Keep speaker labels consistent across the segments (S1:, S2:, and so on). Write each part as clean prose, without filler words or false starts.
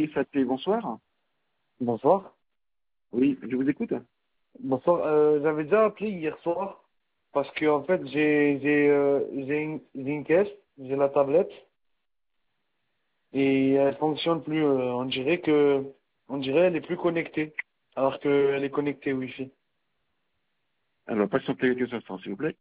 S1: SAP, bonsoir.
S2: Bonsoir.
S1: Oui, je vous écoute.
S2: Bonsoir. J'avais déjà appelé hier soir parce que en fait j'ai une caisse, j'ai la tablette et elle fonctionne plus. On dirait elle est plus connectée alors qu'elle est connectée Wi-Fi.
S1: Alors, patientez quelques instants, s'il vous plaît.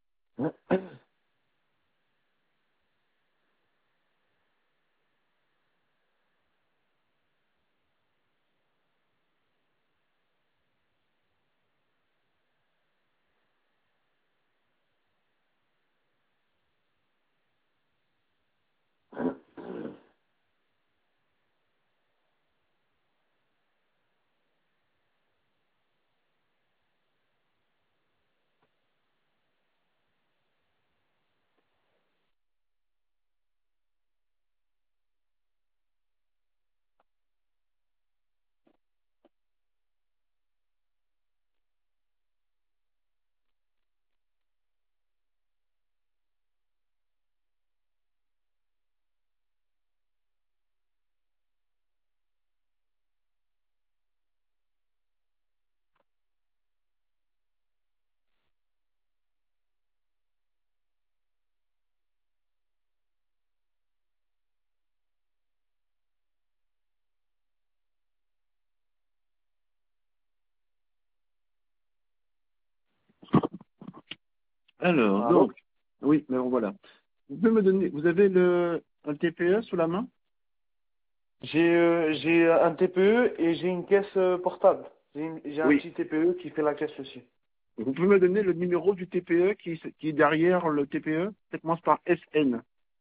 S1: Alors,
S2: Allô?
S1: donc, oui, mais bon, voilà. Vous pouvez me donner, vous avez un TPE sous la main?
S2: J'ai un TPE et j'ai une caisse portable. J'ai un
S1: Oui.
S2: petit TPE qui fait la caisse aussi.
S1: Vous pouvez me donner le numéro du TPE qui est derrière le TPE? Ça commence par SN.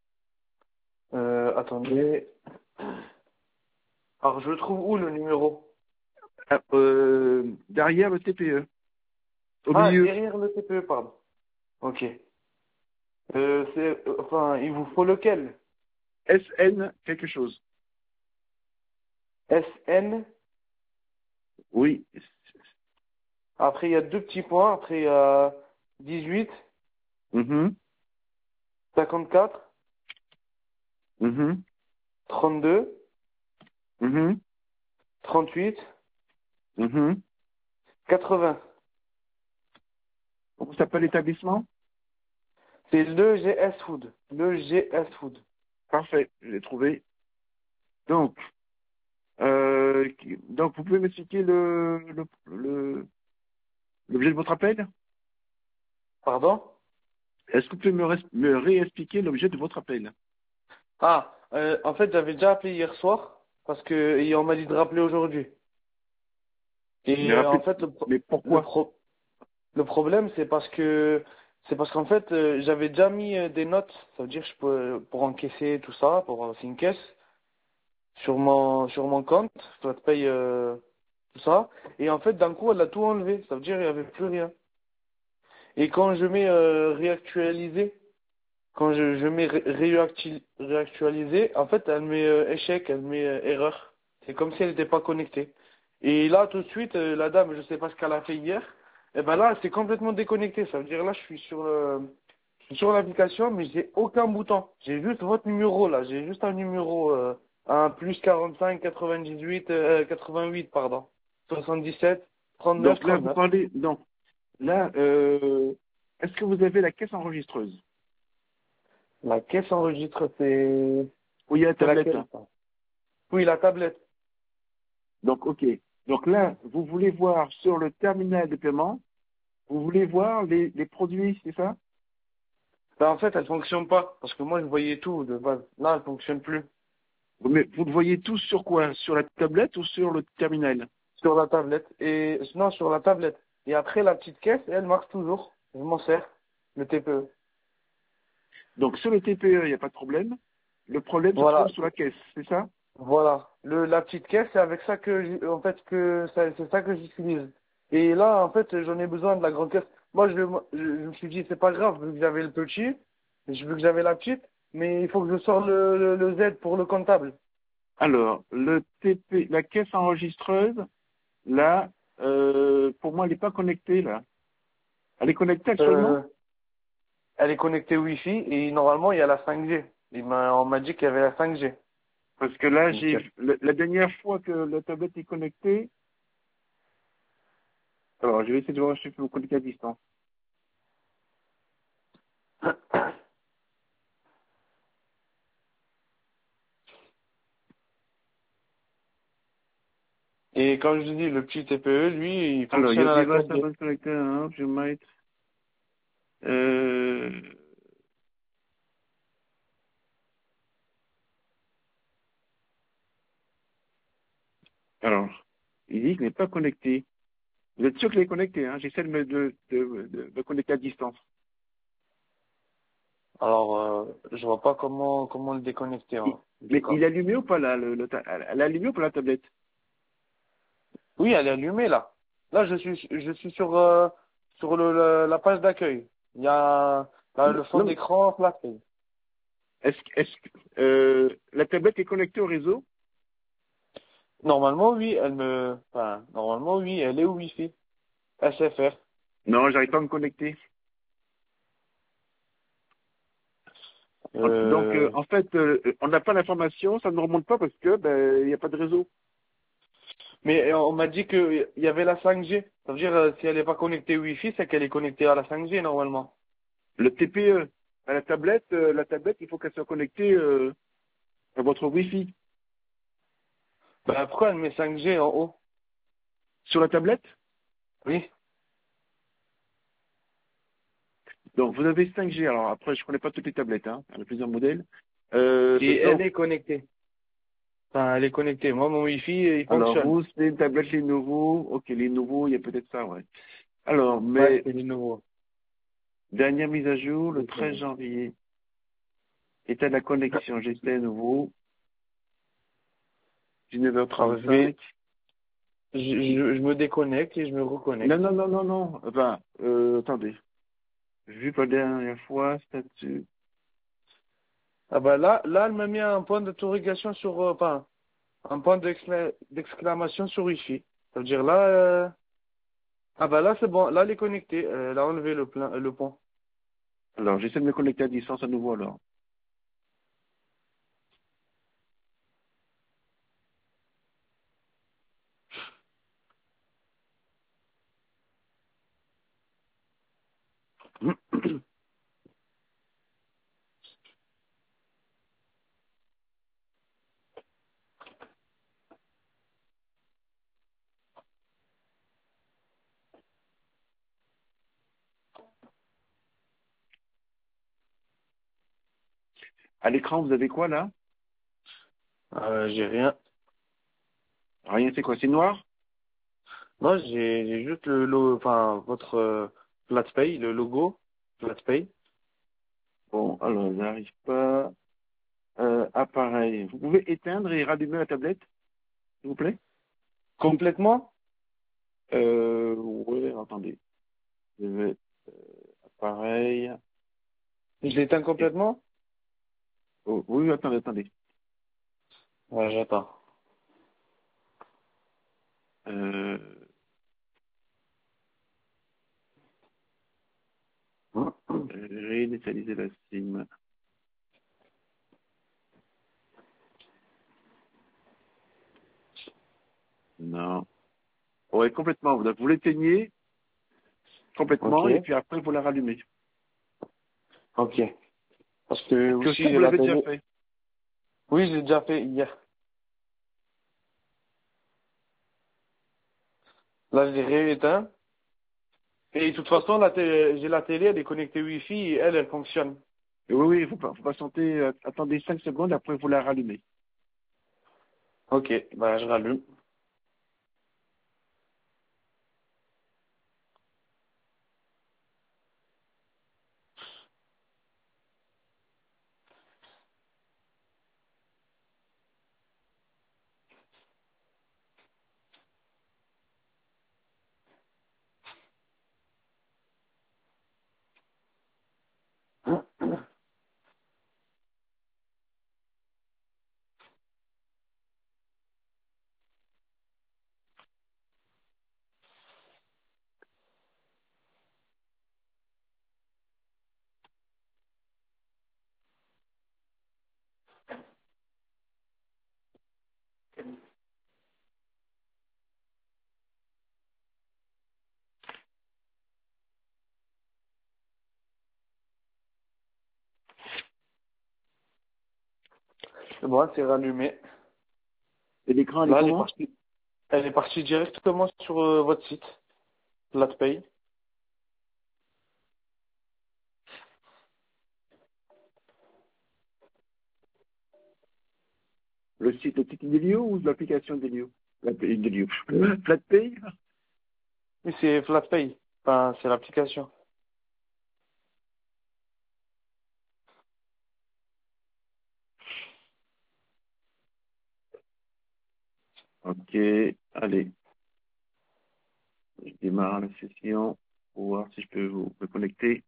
S2: Attendez. Alors je le trouve où le numéro?
S1: Ah, derrière le TPE. Au
S2: Ah,
S1: milieu.
S2: derrière le TPE, pardon. Ok. Enfin, il vous faut lequel?
S1: SN quelque chose.
S2: SN.
S1: Oui.
S2: Après, il y a deux petits points. Après, il y a 18,
S1: Mhm.
S2: 54,
S1: Mhm.
S2: 32,
S1: Mhm.
S2: 38,
S1: Mhm.
S2: 80.
S1: Comment s'appelle l'établissement?
S2: C'est le GS Food. Le GS Food.
S1: Parfait, je l'ai trouvé. Donc, donc vous pouvez m'expliquer l'objet de votre appel?
S2: Pardon?
S1: Est-ce que vous pouvez me réexpliquer l'objet de votre appel?
S2: Ah, en fait, j'avais déjà appelé hier soir parce que et on m'a dit de rappeler aujourd'hui.
S1: Mais
S2: Et en
S1: rappelez,
S2: fait,
S1: mais pourquoi?
S2: le problème, c'est parce qu'en fait, j'avais déjà mis des notes. Ça veut dire que je peux, pour encaisser tout ça, pour c'est une caisse sur mon compte. Je dois te payer tout ça. Et en fait, d'un coup, elle a tout enlevé. Ça veut dire qu'il n'y avait plus rien. Et quand je mets réactualiser, quand je mets réactualiser, en fait, elle met échec, elle met erreur. C'est comme si elle n'était pas connectée. Et là, tout de suite, la dame, je sais pas ce qu'elle a fait hier, et ben là, elle s'est complètement déconnectée. Ça veut dire là, je suis sur l'application, mais j'ai aucun bouton. J'ai juste votre numéro là. J'ai juste un numéro, un plus 45 98 88, pardon. 77 39
S1: Donc là, vous
S2: 39.
S1: parlez, donc là, est-ce que vous avez la caisse enregistreuse?
S2: La caisse enregistre,
S1: Oui, il y a la
S2: c'est
S1: tablette.
S2: laquelle ça? Oui, la tablette.
S1: Donc, ok. Donc là, vous voulez voir sur le terminal de paiement, vous voulez voir les produits, c'est ça?
S2: Ben, en fait, elle fonctionne pas. Parce que moi, je voyais tout de base. Là, elle fonctionne plus.
S1: Mais vous le voyez tous sur quoi? Sur la tablette ou sur le terminal?
S2: Sur la tablette. Et, non, sur la tablette. Et après, la petite caisse, elle marche toujours. Je m'en sers. Le TPE.
S1: Donc sur le TPE, il n'y a pas de problème. Le problème se trouve
S2: Voilà.
S1: sur la caisse, c'est ça?
S2: Voilà. La petite caisse, c'est avec ça que, en fait, c'est ça que j'utilise. Et là, en fait, j'en ai besoin de la grande caisse. Moi, je me suis dit, c'est pas grave, vu que j'avais le petit, vu que j'avais la petite, mais il faut que je sorte le Z pour le comptable.
S1: Alors, la caisse enregistreuse, là, pour moi, elle n'est pas connectée, là. Elle est connectée actuellement?
S2: Euh, Elle est connectée Wi-Fi et normalement il y a la 5G. On m'a dit qu'il y avait la 5G.
S1: Parce que là,
S2: Ok.
S1: la dernière fois que la tablette est connectée, alors je vais essayer de voir si je peux me connecter à distance.
S2: Et comme je dis, le petit TPE, lui, il
S1: Alors,
S2: fonctionne
S1: your
S2: à la
S1: device
S2: 4G.
S1: haven't connected, hein, you might, euh, alors, il dit qu'il n'est pas connecté. Vous êtes sûr qu'il est connecté, hein? J'essaie de me connecter à distance.
S2: Alors, je vois pas comment le déconnecter,
S1: Il-
S2: en tout
S1: mais
S2: cas.
S1: il est allumé ou pas là, elle est allumée ou pas la tablette?
S2: Oui, elle est allumée, là. Là, je suis sur la page d'accueil. Il y a là, le fond
S1: Non, mais
S2: d'écran placé.
S1: la tablette est connectée au réseau?
S2: Normalement, oui, normalement, oui, elle est au Wi-Fi. SFR.
S1: Non, j'arrive pas à me connecter. Donc,
S2: Euh,
S1: en fait, on n'a pas l'information, ça ne remonte pas parce que ben il n'y a pas de réseau.
S2: mais on m'a dit que il y avait la 5G. Ça veut dire, si elle n'est pas connectée au Wi-Fi, c'est qu'elle est connectée à la 5G, normalement.
S1: Le TPE, ben, la tablette, il faut qu'elle soit connectée à votre Wi-Fi.
S2: Ben, pourquoi elle met 5G en haut?
S1: Sur la tablette,
S2: Oui.
S1: donc vous avez 5G. Alors après, je connais pas toutes les tablettes, hein. Il y en a plusieurs modèles.
S2: Et elle
S1: Donc,
S2: est connectée. Enfin, elle est connectée. Moi, mon Wi-Fi, il
S1: alors
S2: fonctionne.
S1: vous, c'est une tablette Lenovo. Ok, Lenovo, il y a peut-être ça, ouais. Alors,
S2: Ouais,
S1: mais
S2: c'est les nouveaux.
S1: dernière mise à jour, le
S2: Les
S1: 13
S2: nouveaux.
S1: janvier. État de la connexion, j'étais à nouveau,
S2: Alors,
S1: 19h35.
S2: je me déconnecte et je me
S1: Non,
S2: reconnecte.
S1: non, non, non, non. Enfin, attendez. Vu pour la dernière fois, statut.
S2: Ah bah là, elle m'a mis un point d'interrogation sur, un point d'exclamation sur Wi-Fi. Ça veut dire là, ah bah là c'est bon, là elle est connectée. Elle a enlevé le pont.
S1: Alors, j'essaie de me connecter à distance à nouveau, alors. À l'écran, vous avez quoi, là?
S2: J'ai rien.
S1: Rien, c'est quoi? C'est noir?
S2: Moi j'ai juste votre FlatPay, le logo FlatPay.
S1: Bon, alors, j'arrive pas. Appareil. Vous pouvez éteindre et rallumer la tablette, s'il vous plaît?
S2: Complètement?
S1: Ouais, attendez. Je vais, appareil.
S2: Je l'éteins
S1: Et-
S2: complètement?
S1: oh, oui, attendez, attendez.
S2: Ouais, j'attends.
S1: Euh, réinitialiser la SIM. Non. Ouais, complètement. Vous l'éteignez
S2: Ok,
S1: complètement et puis après, vous la rallumez.
S2: ok. Parce que
S1: Est-ce que
S2: aussi
S1: ça,
S2: j'ai
S1: vous
S2: la
S1: l'avez déjà
S2: télé.
S1: fait?
S2: Oui, j'ai déjà fait hier. Là, j'ai rééteint. Et de toute façon, j'ai la télé, elle est connectée Wi-Fi et elle fonctionne.
S1: Oui, oui, faut patienter, attendez 5 secondes, après vous la rallumez.
S2: Ok, bah je rallume. C'est bon, c'est rallumé.
S1: Et l'écran, elle est
S2: Là,
S1: comment?
S2: elle est partie directement sur votre site, FlatPay.
S1: Le site d'Elio ou l'application d'Elio? D'Elio. FlatPay?
S2: Oui, c'est FlatPay. Enfin, c'est l'application.
S1: Ok, allez, je démarre la session pour voir si je peux vous me connecter.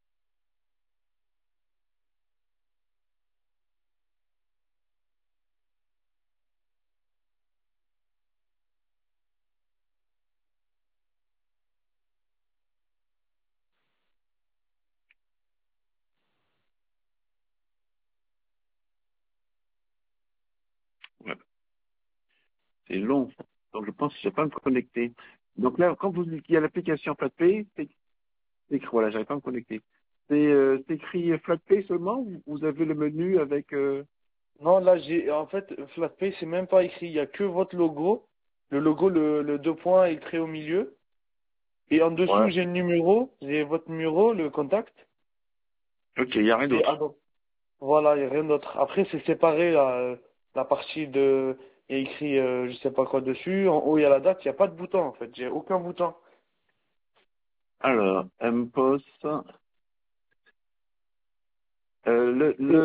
S1: Voilà, c'est long, donc je pense que je ne vais pas me connecter. Donc là, quand vous dites qu'il y a l'application FlatPay, voilà, j'arrive pas à me connecter. C'est écrit FlatPay seulement ou vous avez le menu avec...
S2: Non, là, en fait, FlatPay, c'est même pas écrit. Il y a que votre logo. Le logo, le deux points écrit au milieu. Et en dessous,
S1: Ouais.
S2: j'ai le numéro. J'ai votre numéro, le contact.
S1: Ok, il n'y a rien
S2: Et ah
S1: d'autre.
S2: bon. Voilà, il n'y a rien d'autre. Après, c'est séparé, là, la partie de, il y a écrit, je sais pas quoi dessus. En haut, il y a la date. Il n'y a pas de bouton, en fait. J'ai aucun bouton.
S1: Alors, MPOS,
S2: Et-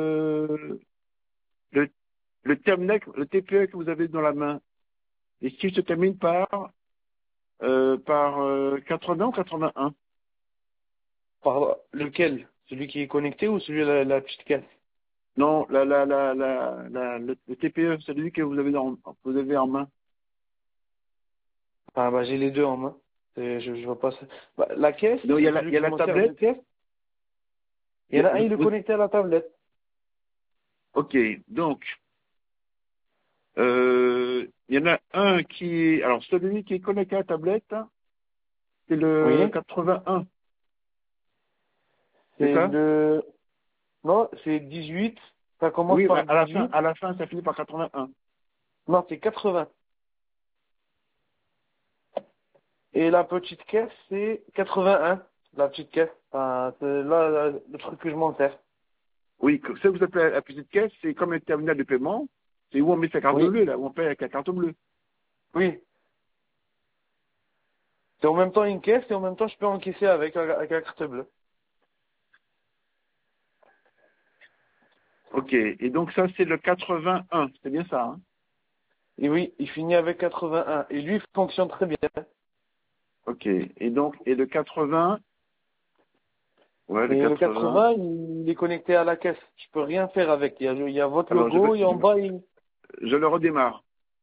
S1: le, le terminal, le TPE que vous avez dans la main, est-ce qu'il se termine par 80 ou 81?
S2: Par lequel? Celui qui est connecté ou celui la petite caisse?
S1: Non, le TPE, celui que vous avez en main.
S2: Ah, bah, j'ai les deux en main. Je vois pas ça. Bah, la caisse,
S1: Donc,
S2: celui
S1: il y a
S2: qui
S1: la
S2: m'en sert de
S1: tablette.
S2: caisse. Il y en a un, il est
S1: Vous-
S2: connecté à la tablette.
S1: ok, donc, il y en a un qui est... Alors, celui qui est connecté à la tablette, c'est le
S2: Oui.
S1: 81, c'est
S2: C'est
S1: ça?
S2: le, non, c'est 18. Ça commence
S1: Oui, mais
S2: par 18.
S1: à la fin, ça finit par 81.
S2: Non, c'est 80. Et la petite caisse, c'est 81. La petite caisse. Enfin, c'est là, le truc que je m'en sers.
S1: Oui, ce que vous appelez la petite caisse, c'est comme un terminal de paiement. C'est où on met sa carte
S2: Oui.
S1: bleue, là, où on paye avec la carte bleue.
S2: Oui. C'est en même temps une caisse et en même temps je peux encaisser avec la carte bleue.
S1: Ok, et donc ça, c'est le 81, c'est bien ça, hein?
S2: Et oui, il finit avec 81. Et lui, il fonctionne très bien.
S1: Ok, et donc, et le 80, ouais, le
S2: Et le
S1: 80,
S2: 80, il est connecté à la caisse. Je peux rien faire avec. Il y a votre
S1: alors
S2: logo et en bas,
S1: je le redémarre.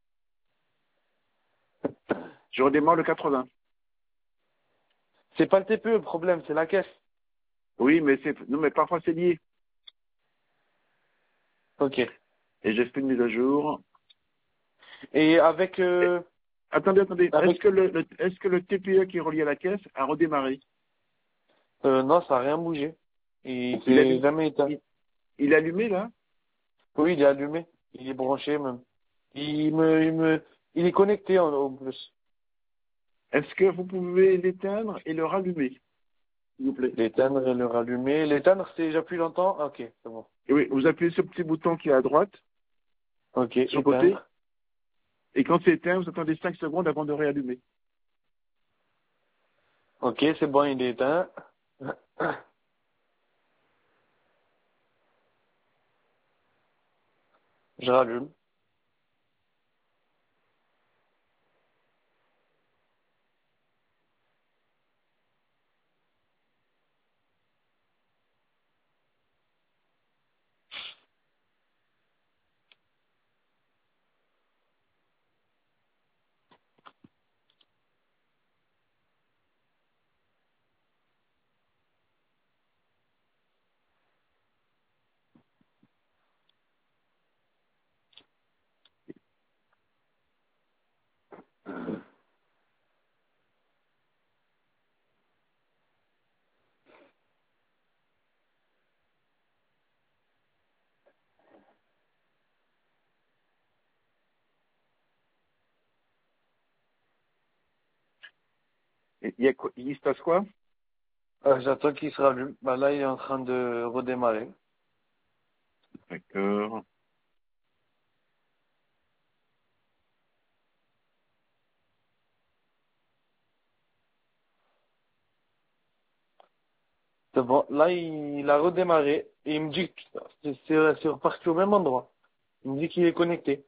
S1: Je redémarre le 80.
S2: c'est pas le TPE le problème, c'est la caisse.
S1: Oui, non, mais parfois c'est lié.
S2: Ok.
S1: Et j'ai fait une mise à jour.
S2: Et avec,
S1: Et- attendez,
S2: avec,
S1: est-ce que le TPE qui est relié à la caisse a redémarré?
S2: non, ça n'a rien bougé. Il
S1: Il
S2: s'est
S1: allume,
S2: jamais éteint.
S1: il est allumé, là?
S2: Oui, il est allumé. Il est branché même. Il est connecté en plus.
S1: Est-ce que vous pouvez l'éteindre et le rallumer, s'il vous plaît?
S2: L'éteindre et le rallumer. L'éteindre, c'est j'appuie longtemps. Ok, c'est bon.
S1: Et oui, vous appuyez sur le petit bouton qui est à droite,
S2: Ok,
S1: sur le côté,
S2: éteindre.
S1: et quand c'est éteint, vous attendez 5 secondes avant de réallumer.
S2: Ok, c'est bon, il est éteint. Je rallume.
S1: Il se passe quoi?
S2: J'attends qu'il se rallume. Bah là, il est en train de redémarrer.
S1: D'accord.
S2: C'est bon. Là, il a redémarré et il me dit que c'est reparti au même endroit. Il me dit qu'il est connecté.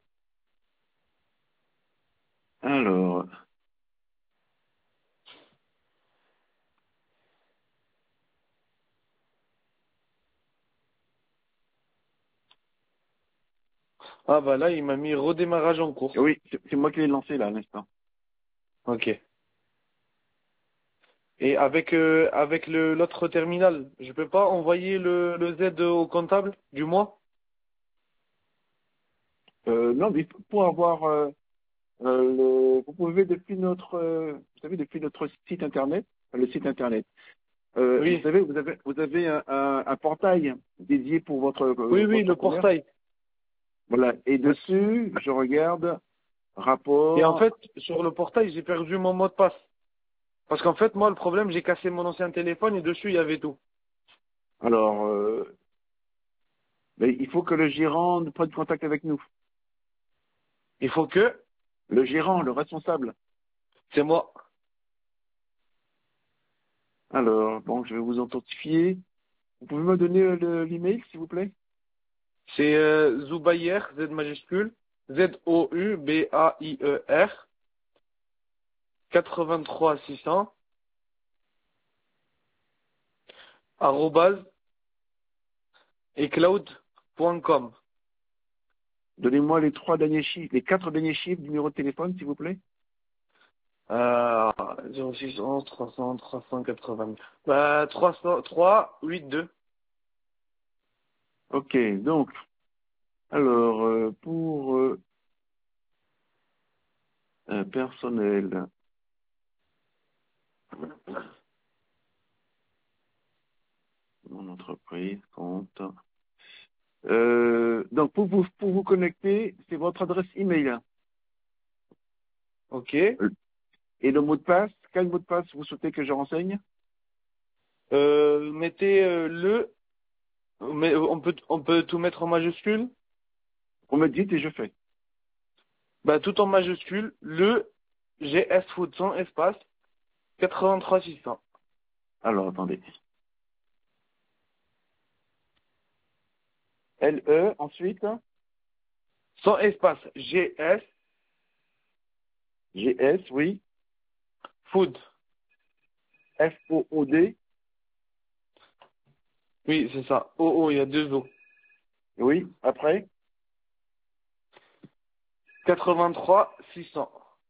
S1: Alors,
S2: Ah bah là, il m'a mis redémarrage en cours.
S1: oui, c'est moi qui l'ai lancé là à l'instant.
S2: Ok. Et avec l'autre terminal, je peux pas envoyer le Z au comptable du mois?
S1: Non, mais pour avoir vous pouvez depuis notre, vous savez, depuis notre site internet, le site internet, vous
S2: Oui.
S1: savez, vous avez un portail dédié pour
S2: Oui, oui,
S1: votre
S2: le
S1: commerce.
S2: portail.
S1: Voilà. Et dessus, je regarde
S2: Et en
S1: rapport.
S2: fait, sur le portail, j'ai perdu mon mot de passe. Parce qu'en fait, moi, le problème, j'ai cassé mon ancien téléphone et dessus, il y avait tout.
S1: Alors, mais il faut que le gérant prenne contact avec nous.
S2: Il faut que,
S1: Le gérant, le responsable.
S2: c'est moi.
S1: Alors, bon, je vais vous authentifier. Vous pouvez me donner l'email, s'il vous plaît?
S2: C'est Zoubayer, Z majuscule, Zoubayer, 83 600, arrobase, ecloud.com.
S1: Donnez-moi les 3 derniers chiffres, les 4 derniers chiffres du numéro de téléphone, s'il vous plaît.
S2: 0611 300 380. Bah, 300, 382.
S1: Ok, donc, alors, pour un personnel, mon entreprise, compte. Donc, pour vous connecter, c'est votre adresse email.
S2: Ok.
S1: Et le mot de passe, quel mot de passe vous souhaitez que je renseigne?
S2: Mettez mais on peut tout mettre en majuscule.
S1: Vous me dites et je fais.
S2: Bah, tout en majuscule, le GS Food sans espace, 83 600.
S1: Alors, attendez. LE, ensuite,
S2: Sans espace, GS
S1: GS, oui,
S2: Food.
S1: FOOD,
S2: Oui, c'est ça. Oh, il y a deux O.
S1: oui, après,
S2: 83 600.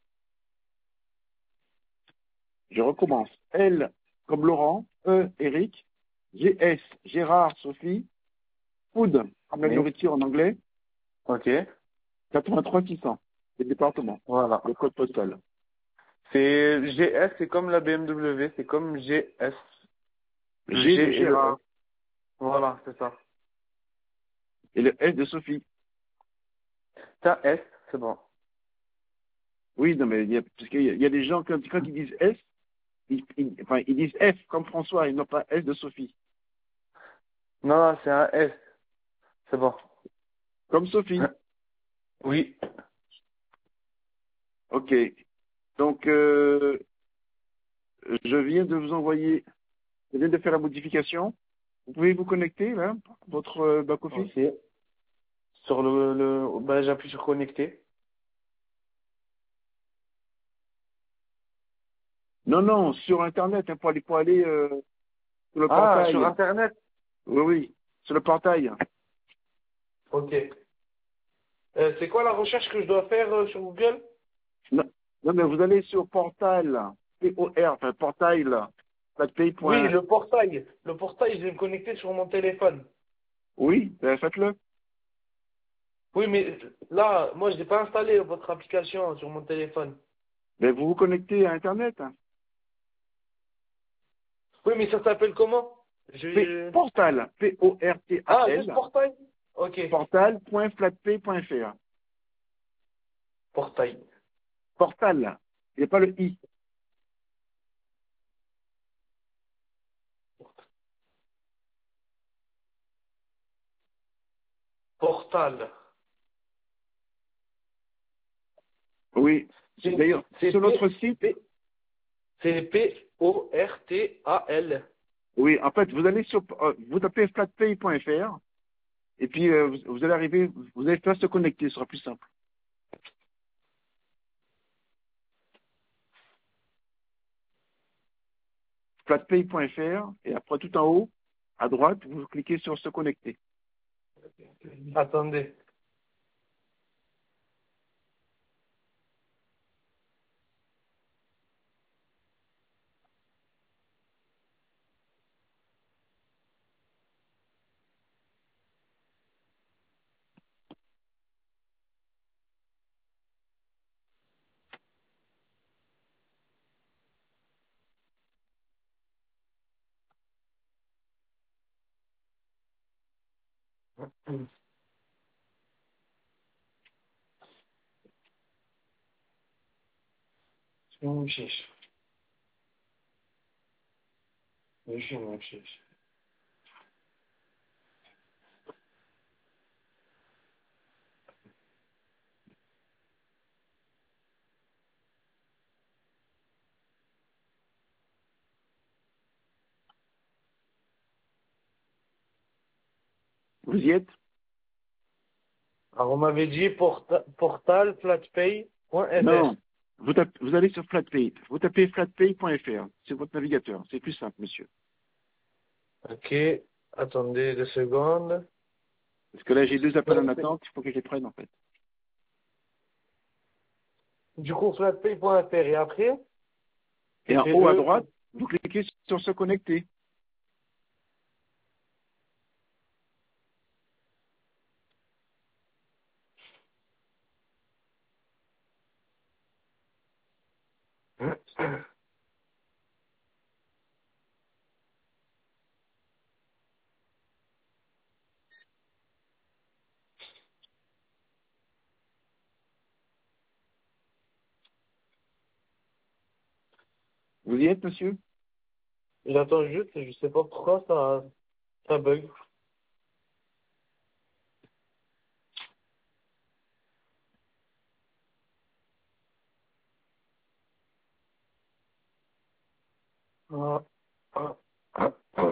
S1: je recommence. L comme Laurent, E, Eric, GS, Gérard, Sophie, Food, comme la
S2: Oui.
S1: nourriture en anglais,
S2: Ok.
S1: 83 600, le département,
S2: Voilà.
S1: le code postal.
S2: C'est GS, c'est comme la BMW, c'est comme GS. Le
S1: G
S2: G
S1: de
S2: et le S.
S1: Gérard
S2: Voilà, c'est ça.
S1: et le S de Sophie.
S2: C'est un S, c'est bon.
S1: Oui, non, mais parce qu'il y a des gens, quand ils disent S, enfin, ils disent F comme François et non pas S de Sophie.
S2: Non, non, c'est un S, c'est bon.
S1: Comme Sophie.
S2: Oui.
S1: Ok. Donc, je viens de vous envoyer, je viens de faire la modification. Vous pouvez vous connecter, là, votre back-office?
S2: Ok. Sur bah, j'appuie sur connecter.
S1: Non, non, sur Internet, hein, pour aller sur le
S2: Ah, sur
S1: portail.
S2: Internet.
S1: Oui, oui, sur le portail.
S2: Ok. C'est quoi la recherche que je dois faire sur Google?
S1: Non, non, mais vous allez sur portal, P-O-R, enfin, portail, flatpay.
S2: Oui, le portail. Le portail, je vais me connecter sur mon téléphone.
S1: Oui, ben, faites-le.
S2: Oui, mais là, moi, je n'ai pas installé votre application sur mon téléphone.
S1: Ben, vous vous connectez à Internet.
S2: Oui, mais ça s'appelle comment? Je...
S1: Portal,
S2: Ah, juste
S1: P-O-R-T-A-L,
S2: portail? Ok.
S1: portal.flatpay.fr.
S2: Portail.
S1: Portal, il n'y a pas le I.
S2: Portal.
S1: Oui.
S2: C'est
S1: D'ailleurs,
S2: c'est
S1: sur notre site,
S2: c'est Portal.
S1: oui, en fait, vous allez sur, vous tapez flatpay.fr et puis vous allez arriver, vous allez faire se connecter, ce sera plus simple. Flatpay.fr et après tout en haut, à droite, vous cliquez sur se connecter.
S2: Attendez.
S1: Vous y êtes?
S2: Alors, on m'avait dit portal flatpay.fr.
S1: Non. Vous allez sur Flatpay. Vous tapez flatpay.fr. C'est votre navigateur. C'est plus simple, monsieur.
S2: Ok. Attendez 2 secondes.
S1: Parce que là, j'ai 2 appels en attente. Il faut que je les prenne, en fait.
S2: Du coup, flatpay.fr. Et après,
S1: Et en haut à
S2: TPE.
S1: droite, vous cliquez sur se connecter. Vous y êtes, monsieur?
S2: J'attends juste, je sais pas pourquoi ça bug. Ah, ah, ah, ah.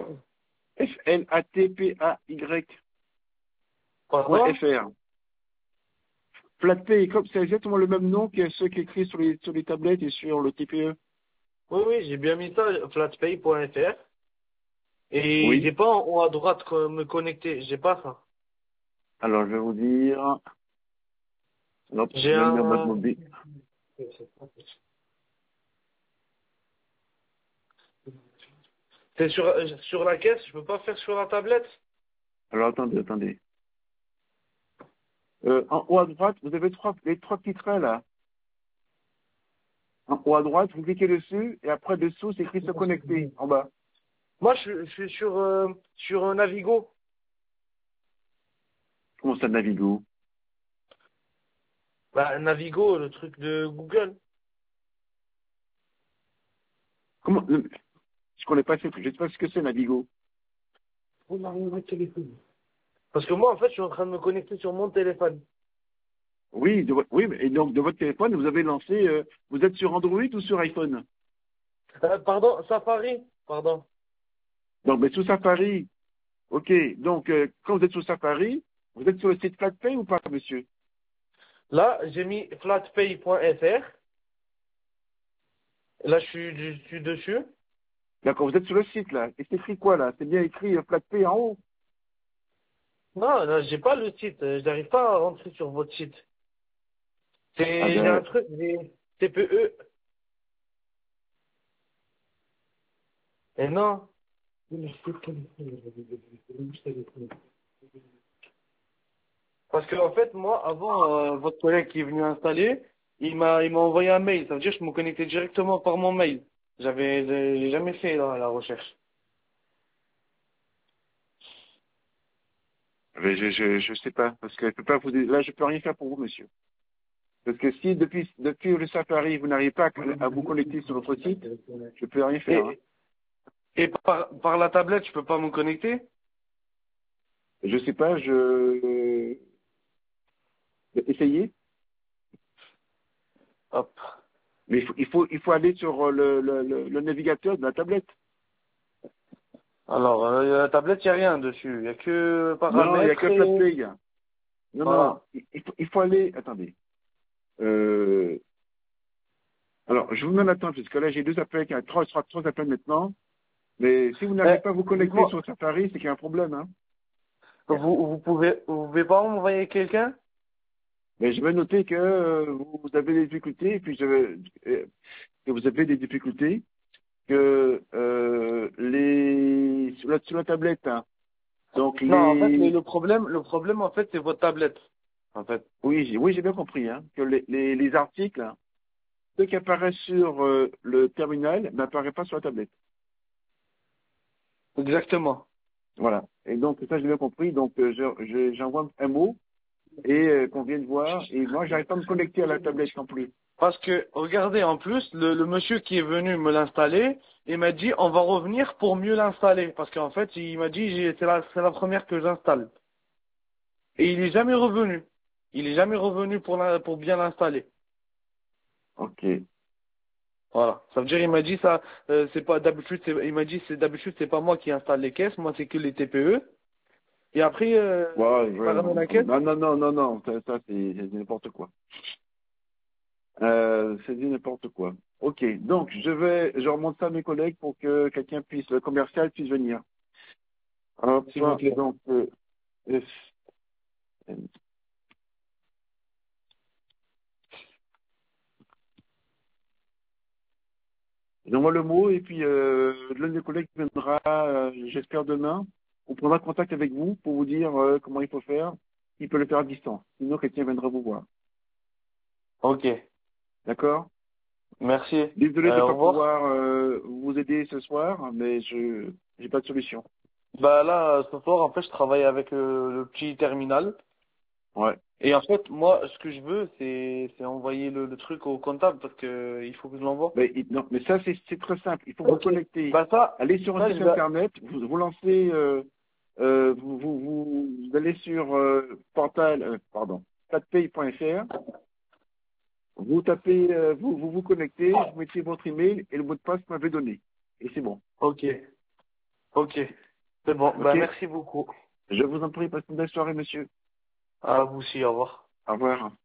S2: Pardon?
S1: flatpay.fr. Flatpay, comme c'est exactement le même nom que ceux qui écrivent sur les tablettes et sur le TPE.
S2: Oui, oui, j'ai bien mis ça, flatpay.fr. Et
S1: Oui.
S2: j'ai pas en haut à droite me connecter, j'ai pas ça.
S1: Alors, je vais vous dire. Hop, je
S2: J'ai
S1: vais le mettre en mode
S2: un...
S1: mobile.
S2: C'est sur la caisse, je peux pas faire sur la tablette?
S1: Alors, attendez. En haut à droite, vous avez les 3 petits traits là. En haut à droite, vous cliquez dessus et après dessous, c'est écrit se connecter en bas.
S2: Moi, je suis sur un Navigo.
S1: Comment ça, Navigo?
S2: Bah, Navigo, le truc de Google.
S1: Comment je connais pas ce truc. Je sais pas ce que c'est Navigo.
S2: Parce que moi, en fait, je suis en train de me connecter sur mon téléphone.
S1: Oui, oui, et donc de votre téléphone, vous avez lancé. Vous êtes sur Android ou sur iPhone?
S2: Pardon, Safari. Pardon.
S1: Donc, mais sous Safari. Ok. Donc, quand vous êtes sur Safari, vous êtes sur le site FlatPay ou pas, monsieur?
S2: Là, j'ai mis flatpay.fr. Là, je suis dessus.
S1: D'accord, vous êtes sur le site là. Et c'est écrit quoi là? C'est bien écrit FlatPay en haut.
S2: Non, non, j'ai pas le site. J'arrive pas à rentrer sur votre site.
S1: Ah
S2: J'ai un
S1: ben,
S2: truc, des TPE. Et non. Parce que, en fait, moi, avant, votre collègue qui est venu installer, il m'a envoyé un mail. Ça veut dire que je me connectais directement par mon mail. J'ai jamais fait la recherche.
S1: mais je sais pas. Parce que je peux pas vous dire. Là, je peux rien faire pour vous, monsieur. Parce que si depuis le Safari, vous n'arrivez pas à vous connecter sur notre site, je peux rien faire. Hein.
S2: Et par la tablette, je peux pas me connecter?
S1: Je sais pas, essayer.
S2: Hop.
S1: Mais il faut aller sur le navigateur de la tablette.
S2: Alors, la tablette, il n'y a rien dessus. Il n'y a que
S1: Non, il n'y a
S2: paramètres
S1: que
S2: et...
S1: FlatPay. Non, non,
S2: Voilà.
S1: il faut aller. Attendez. Euh, alors, je vous demande d'attendre, parce que là, j'ai deux appels, trois appels maintenant. Mais si vous n'arrivez
S2: Eh,
S1: pas à vous connecter
S2: dites-moi,
S1: sur Safari, c'est qu'il y a un problème, hein.
S2: vous pouvez pas m'envoyer quelqu'un?
S1: Mais je vais noter que vous avez des difficultés, et puis que vous avez des difficultés, que sur la tablette, hein. Donc
S2: Non, en fait, le problème, en fait, c'est votre tablette. En fait.
S1: oui, j'ai bien compris, hein, que les articles, hein, ceux qui apparaissent sur le terminal n'apparaissent pas sur la tablette.
S2: Exactement.
S1: Voilà. Et donc ça, j'ai bien compris. Donc j'envoie un mot et qu'on vienne voir. Et moi, j'arrive pas à me connecter à la tablette non plus.
S2: Parce que, regardez, en plus, le monsieur qui est venu me l'installer, il m'a dit, on va revenir pour mieux l'installer. Parce qu'en fait, il m'a dit, c'est la première que j'installe. Et il est jamais revenu. Il est jamais revenu pour bien l'installer.
S1: Ok.
S2: Voilà. Ça veut dire, il m'a dit ça, c'est pas d'habitude, il m'a dit, c'est d'habitude, c'est pas moi qui installe les caisses, moi c'est que les TPE. Et après,
S1: Ouais,
S2: il m'a ramené la caisse.
S1: non, non, non, non, non. Ça c'est n'importe quoi. C'est du n'importe quoi. Ok. Donc je remonte ça à mes collègues pour que quelqu'un puisse, le commercial puisse venir. Hop,
S2: S'il vous plaît.
S1: donc F- j'envoie le mot et puis l'un des collègues viendra, j'espère demain. On prendra contact avec vous pour vous dire comment il faut faire. Il peut le faire à distance. Sinon, quelqu'un viendra vous voir.
S2: Ok.
S1: D'accord?
S2: Merci.
S1: Désolé de ne
S2: Au
S1: pas
S2: revoir.
S1: pouvoir vous aider ce soir, mais je j'ai pas de solution.
S2: Bah là, ce soir, en fait, je travaille avec le petit terminal.
S1: Ouais.
S2: Et en fait, moi, ce que je veux, c'est envoyer le truc au comptable parce que il faut que je l'envoie.
S1: Mais, non, mais ça, c'est très simple. Il faut vous
S2: Ok.
S1: connecter.
S2: Bah ça,
S1: Allez sur un
S2: ça, je
S1: site
S2: vais...
S1: internet, vous lancez, vous allez sur platpay.fr, vous tapez, vous connectez, vous mettez votre email et le mot de passe que vous m'avez donné. Et c'est bon.
S2: Ok. Ok. C'est bon.
S1: OK?
S2: Bah merci beaucoup.
S1: Je vous en prie, passez une belle soirée, monsieur.
S2: À vous aussi, au revoir.
S1: Au revoir.